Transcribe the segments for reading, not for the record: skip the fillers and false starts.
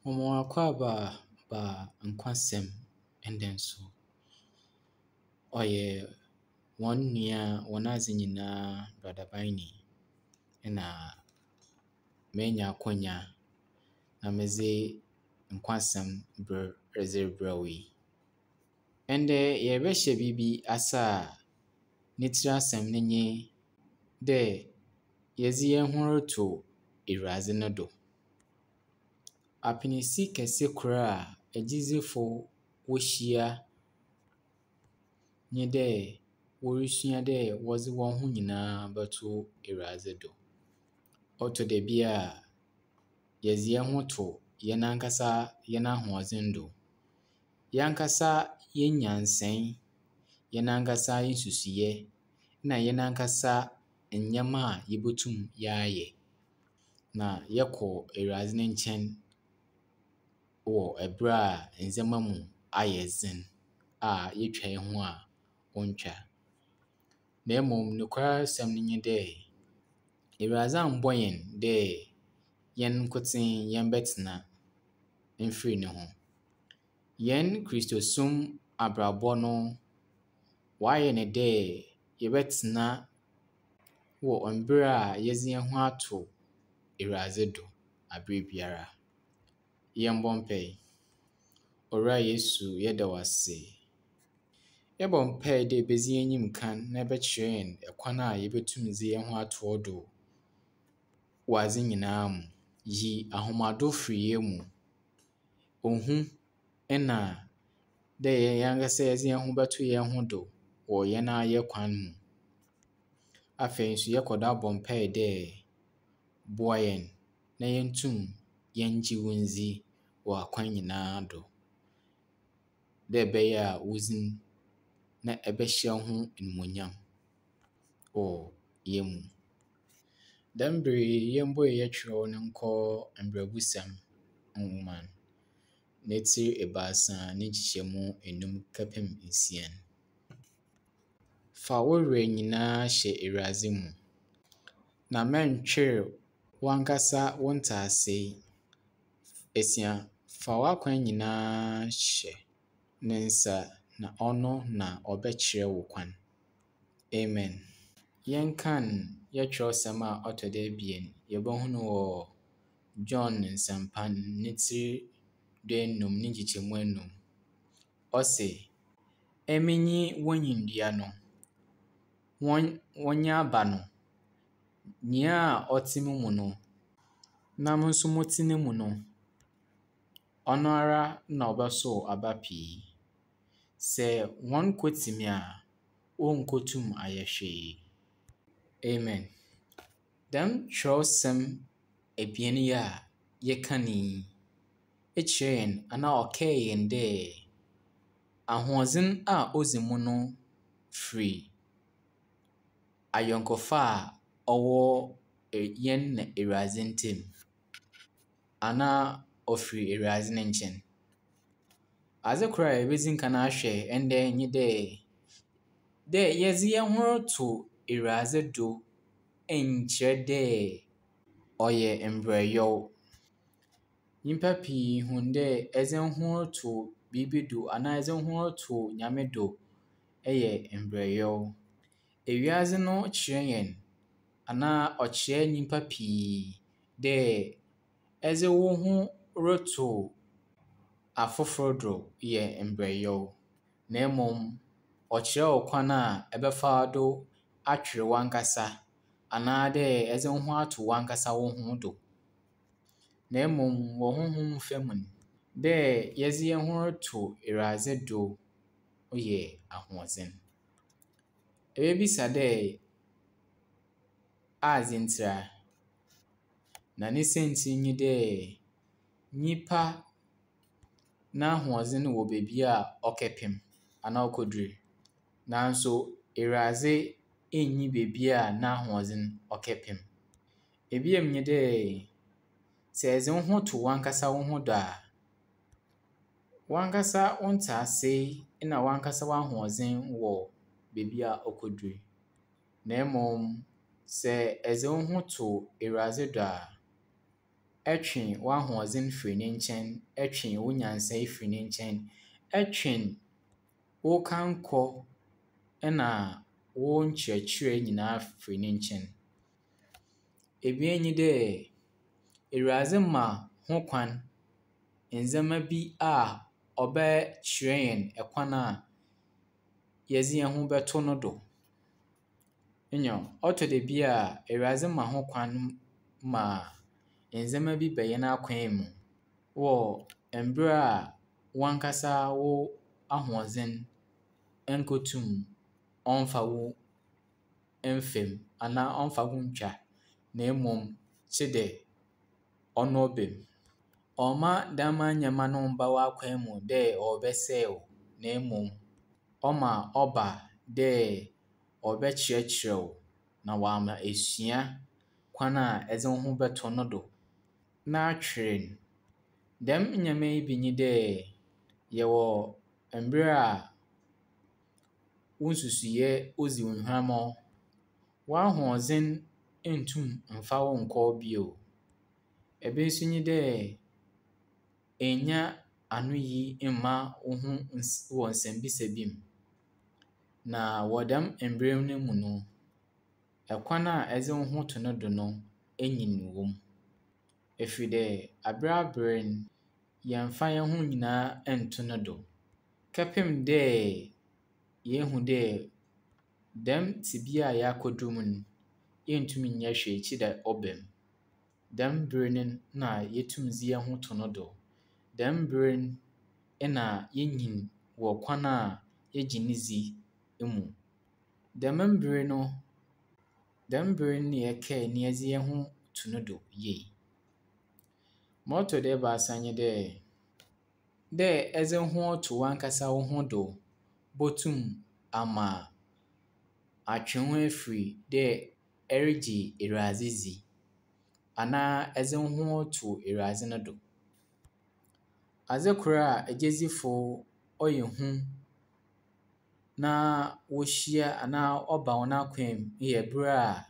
Ọmụwakwaba ba nkwasɛm nso ɔyɛ wɔn nua wɔn adze nyinaa Brother Biny na manya akwannya na medze nkwasɛm redze rebrɛ wo yi. Ndɛ yɛrebɛhyɛ biribi ase a ne tsir asɛm no nye dɛ yɛdze hɛn ho roto Ewuradze no do. Apinisi kɛse kor a agyidzefo wohyia nye dɛ worusua dɛ wɔdze hɔn ho nyinaa bɛto Ewuradze do. Ɔtɔ da bi a yɛdze hɛn ho to hɛn ankasa hɛn ahoɔdzen do. Hɛn ankasa hɛn nyansae, hɛn ankasa hɛn nsusuyɛ, na hɛn ankasa ndzɛmba a yebotum yɛayɛ na yɛkɔ Ewuradze ne nkyɛn wɔ ber a ndzɛmba mu ayɛ dzen a yetwa hɛn ho a ɔnntwa. Na mbom nokwarsɛm nye dɛ Ewuradze ammbɔ hɛn dɛ hɛn nkotsee yɛmbɛtsena mfir no ho. Hɛn Kristosom abrabɔ no, wɔayɛ no dɛ yɛbɛtsena wɔ mber a yɛdze hɛn ho ato Ewuradze do aber biara. Yɛmbɔ mpae. Owura Yesu, yɛda wo ase. Yɛbɔ mpae dɛ ibedzi hɛn enyim kan na ɛbɛkyerɛ hɛn kwan a yebetum dze hɛn ho ato wo do wɔ adze nyinaa mu. Yi ahomaado fir hɛn mu. Ohu na dɛ hɛn ankasa yɛdze hɛn ho bɛto hɛn ho do wɔ hɛn ara hɛn kwan mu. Afei nso yɛkɔ do abɔ mpae dɛ boa hɛn na yentum yɛngye wo ndzi wɔ akwan nyinaa do, dɛ ɛbɛyɛ a wo dzin na ɛbɛhyɛ ho animuonyam wɔ hɛn mu. Dɛm ber yi yɛmbue yɛtwerɛw no nkɔ Mbrɛbusɛm nwoma no, ne tsir 3 ne nkyekyɛmu 5 kɛpem 6. Fa wo werɛ nyinaa hyɛ Ewuradze mu, na mɛntwer w'ankasa wo ntaasee. 8. Fa w'akwan nyinaa hyɛ ne nsa na ɔno na ɔbɛkyerɛ wo kwan. Amen. Yɛnkan yɛtwerɛwsɛm a ɔtɔ do 2. Yɛbɛhu no wɔ John nsɛmpa ne tsir 5 ne nkyekyɛmu 5. Ɔse, "Eminyi wɔn nyindua no, wɔnyɛ aba no, nea a ɔte mo mu no, na mo nso mote ne mu no, ɔno ara na ɔbɛsow aba pii. Sɛ hɔn kotsi me a, wonnkotum ayɛ hwee." Amen. Dɛm kyerɛwsɛm 2 yi a yɛkan yi, ekyerɛ hɛn anaa ɔkaa hɛn dɛ ahoɔdzen a odzi mu no firi ayɔnkofa a ɔwɔ hɛn na Ewuradze ntamu, anaa ofiri Ewuradze ne nkyɛn. Adze kor a yebedzi kan ahwɛ ndɛ nye dɛ yɛdze hɛn ho roto Ewuradze do nnkyerɛ dɛ ɔyɛ mberɛwyɛw. Nyimpa pii hu dɛ ɛdze wo ho roto biribi do anaa ɛdze wo ho roto Nyame do yɛ mberɛwyɛw. Ewiadze no kyerɛ hɛn anaa ɔkyerɛ nyimpa pii dɛ ɛdze wo ho roto afofor do yɛ mberɛwyɛw, na mbom ɔkyerɛ wo kwan a ɛbɛfa do atwer w'ankasa anaa dɛ ɛdze wo ho ato w'ankasa wo ho do. Na mbom wɔ honhom fa mu no, dɛ yɛdze hɛn ho roto Ewuradze do yɛ ahoɔdzen. Ebebisa dɛ adze ntsira? Na ne saintsir nye dɛ nyimpa n'ahoɔdzen wɔ beebi a ɔkɛpem anaa okodur. Nanso Ewuradze nnyi beebi a n'ahoɔdzen ɔkɛpem. Ebien nye dɛ sɛ ɛdze wo ho to w'ankasa wo ho do a, w'ankasa wo ntaasee na w'ankasa w'ahoɔdzen wɔ beebi a okodur. Na mbom sɛ ɛdze wo ho to Ewuradze do a, ɛtwe w'ahoɔden firi ne nkyɛn, ɛtwe wo nyansae firi ne nkyɛn, ɛtwe wo kankɔ ɛna wo nkyerɛkyerɛ nyinaa firi ne nkyɛn. Ebien nye dɛ, Ewurade ma ho kwan ndzɛmba bi a ɔbɛkyerɛ hɛn kwan a yɛdze hɛn ho bɛto no do. Ɔtɔ da bi a Ewurade ma ho kwan ma ndzɛmba bi ba hɛn akwan mu wɔ mber a w'ankasa wo ahoɔdzen nnkotum ɔmfa wo mfa mu anaa ɔmfa wo ntwa, na mmom gye dɛ ɔno ɔba mu. Ɔmma dɛmma ndzɛmba no mmba w'akwan mu dɛ ɔrebɛsɛe wo, na mmom ɔma ɔba dɛ ɔrebɛkyerɛkyerɛ wo na wɔama esua kwan a ɛdze wo ho bɛto no do na atwere no. Dɛm ndzɛmba yi bi nye dɛ, yɛwɔ mber a wo nsusuyɛ odzi wo huamɔɔ, w'ahoɔdzen nntum mfa wo nkɔ bio. Bi nso nye dɛ, ennya anoyi mma wo ho wɔ nsɛmbisa bi mu. Na wɔ dɛm mber no mu no, kwan a ɛdze wo ho to no do no enyin wɔ mu. Ɛfiri dɛ, aber no, yɛmmfa hɛn ho nyinaa nnto no do kɛpem dɛ yehu dɛ dɛm tsebea a yɛakɔdu mu no, yenntumi nnyɛ hwee gye dɛ ɔba mu. Dɛm ber no na yetum dze hɛn ho to no do. Dɛm ber no na yenyin wɔ kwan a yegye ne dzi mu. Dɛm mber no na yɛkae na yɛdze hɛn ho to no do yie. Ma ɔtɔ do ebiasa nye dɛ ɛdze wo ho to w'ankasa wo ho do botum ama atwe wo ho efiri dɛ ɛregye Ewurade dzi anaa ɛdze wo ho to Ewurade no do. Adze kor a agyedzifo ɔyɛ hu na wohyia anaa ɔba hɔn akwan mu yɛ ber a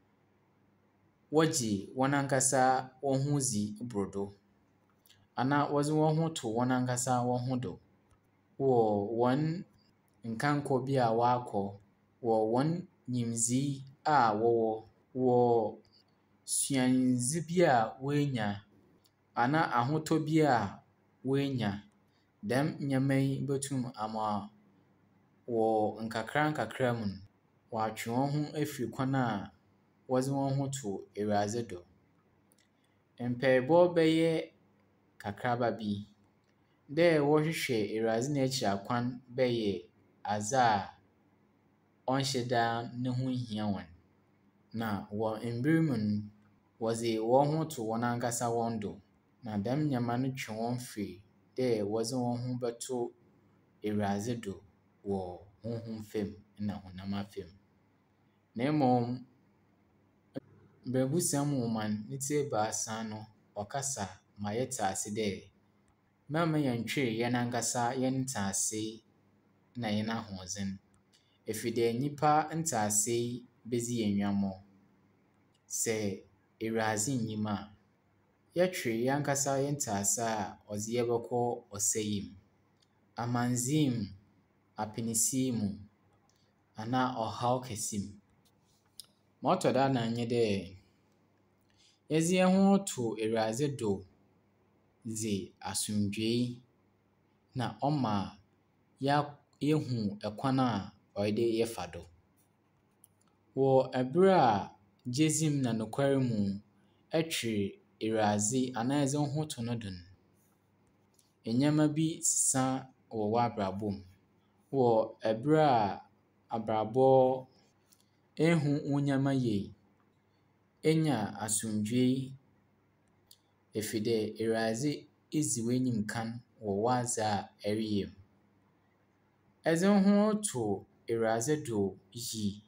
wɔgye hɔn ankasa hɔn ho dzi bor do, anaa wɔdze hɔn ho to hɔn ankasa hɔn ho do wɔ hɔn nkankɔ bi a wɔakɔ, wɔ hɔn nyimdzee a wɔwɔ, wɔ suandze bi a woenya anaa ahotɔ bi a woenya. Dɛm ndzɛmba yi botum ama wɔ nkakrankakra mu no, wɔatwe hɔn ho efiri kwan a wɔdze hɔn ho to Ewurade do. Mpaebɔ bɛyɛ kakraba bi, dɛ wɔrehwehwɛ Ewurade n'ekyir kwan bɛyɛ adze a ɔnnhyɛ da no ho nhia hɔn. Na wɔ mber mu no, wɔdze hɔn ho to hɔn ankasa hɔn do. Na dɛm ndzɛmba no twe hɔn firi dɛ wɔdze hɔn ho bɛto Ewurade do wɔ honhom famu na honam afa mu. Na mmom, Mbɛnkusɛm Nwoma no ne tsi ebiasa no, ɔkasa ma yɛtse ase dɛ mɛmma yɛnntwer hɛn ankasa hɛn ntsesee na hɛn ahoɔdzen. Ɛfiri dɛ nyimpa ntsesee bedzi hɛn huambɔ. Sɛ Ewurade nnyi mu a, yɛtwer hɛn ankasa hɛn ntsesee a ɔdze yɛbɛkɔ ɔsɛe mu, amandzɛɛ mu, apenisie mu, anaa ɔhaw kɛse mu. Ma ɔtɔ do anan nye dɛ, yɛdze hɛn ho to Ewurade do dze asomdwee na ɔma yehu kwan a ɔwɔ dɛ yɛfa do. Wɔ ber a gyedzi mu na nokwar mu ɛtwer Ewurade anaa ɛdze wo ho to no do no, ndzɛmba bi sesa wɔ w'abrabɔ mu. Wɔ ber a abrabɔ ehu wo ndzɛmba yie, enya asomdwee ɛfiri dɛ Ewurade edzi w'enyim kan wɔ w'adze a ɛreyɛ mu. Ɛdze wo ho to Ewurade do yi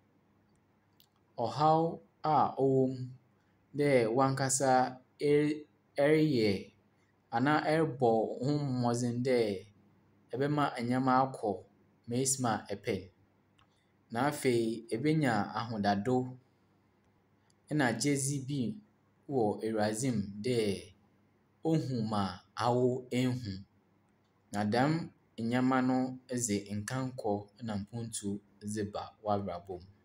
ɔhaw a ɔwɔ mu dɛ w'ankasa ɛreyɛ anaa ɛrobɔ wo ho mbɔdzen dɛ ɛbɛma ndzɛmba akɔ ma esi ma epɛ no. Na afei, ebenya ahoɔdado na gyedzi bi wɔ Awurade mu dɛ ohu ma awo nhu. Na dɛm nneɛma no dze nkankɔ na mpontu dze ba w'abrabɔ mu.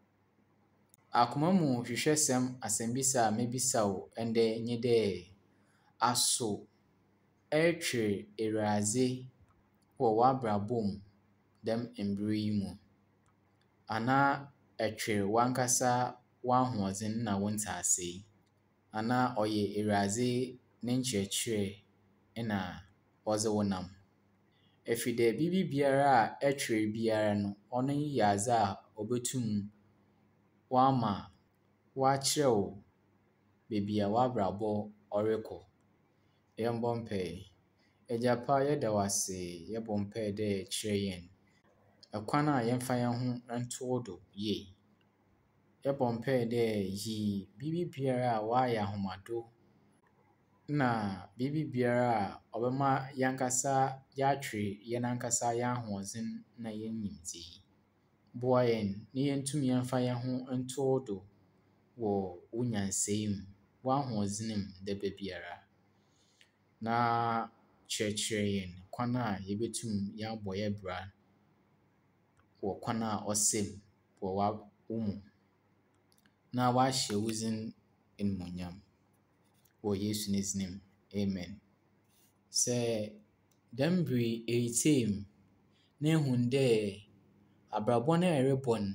Akoma mu hwehwɛsɛm asɛmbisa a mebisa wo ndɛ nye dɛ, aso ɛretwer Awurade wɔ w'abrabɔ mu dɛm mber yi mu? Anaa ɛtwer w'ankasa w'ahoɔdzen na wo ntsesɛe? Anaa ɔyɛ Awurade ne nkyerɛkyerɛ na ɔdze wo nam? Ɛfiri dɛ biribi biara a ɛtwer biara no, ɔno yɛ adze a obotum wama wɔakyerɛ wo beebi a w'abrabɔ ɔrokɔ. Yɛmbɔ mpae. Agya pa, yɛda wo ase. Yɛbɔ mpae dɛ kyerɛ yɛn kwan a yɛmfa hɛn ho nto wo do yie. Yɛbɔ mpae dɛ yi biribi biara a wɔayɛ ahomado na biribi biara a ɔbɛma yɛankasa yɛatwer yɛn ankasa yɛn ahoɔdzen na yɛn nyimdzee. Boa yɛn na yentum yɛmfa hɛn ho nto wo do wɔ wo nyansae mu, w'ahoɔdzen mu da biara. Na kyerɛkyerɛ yɛn kwan a yebetum yɛabɔ yɛn bra wɔ kwan a ɔsɛ mu wɔ wo mu. Na wɔahyɛ wo dzin animuonyam. Wɔ Yesu ne dzin mu. Amen. Sɛ dɛm ber yi eritsie mu na ehu dɛ abrabɔ no a ɛrobɔ no,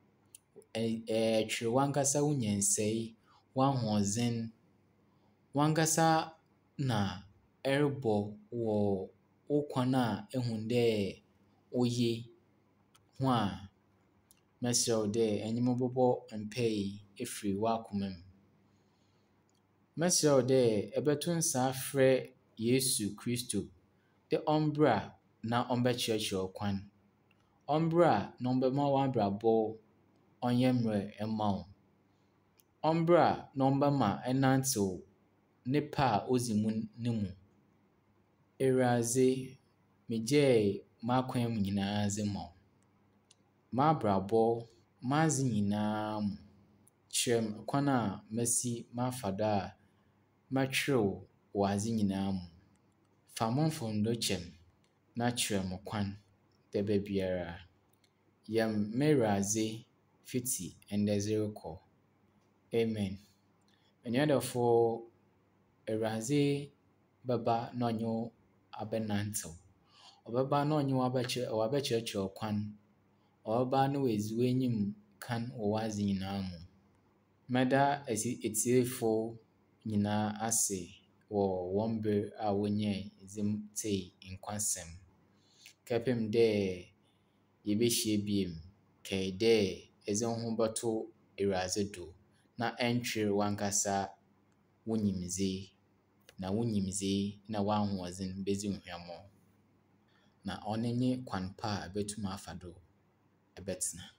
ɛtwer w'ankasa wo nyansae, w'ahoɔdzen, w'ankasa na ɛrobɔ wɔ wo kwan a ehu dɛ oye ho a, mɛsrɛ wo dɛ ɛnyɛ me bobɔ mpae efiri w'akoma mu. Mɛsrɛ wo dɛ ɛbɛto nsa afrɛ Yesu Kristo dɛ ɔmbra na ɔmbɛkyerɛkyerɛ wo kwan. Ɔmbra na ɔmbɛma w'abrabɔ ɔnyɛ mmerɛ mma wo. Ɔmbra na ɔmbɛma ɛnantsew ne pɛ a odzi mu no mu. Awurade, megyae m'akwan mu nyinaa dze ma wo. M'abrabɔ, m'adze nyinaa mu. Kyerɛ me kwan a mesi mafa do a mɛtwerew wɔ adze nyinaa mu. Fa mo mfomdo kyɛ me na kyerɛ me kwan da biara. Yɛ me m'Ewurade fiti ndɛ dze rokɔ. Amen. Enuadɔfo, Awurade bɛba na ɔnye wo abɛnantsew. Ɔbɛba na ɔnye wo abɛkyerɛkyerɛ wo kwan. Ɔbɛba na oedzi w'enyim kan wɔ w'adze nyinaa mu. Mɛda etiefo nyinaa ase wɔ wɔn ber a wonyae dze tsie nkwasɛm. Kɛpem dɛ yebehyia bio, kae dɛ edze wo ho bɛto Awurade do na ɛntwer w'ankasa wo nyimdzee, na wo nyimdzee na w'ahoɔdzen bedzi nhwɛmɔ. Na ɔno nye kwan pa a ɛbɛtum afa do ɛbɛtsena.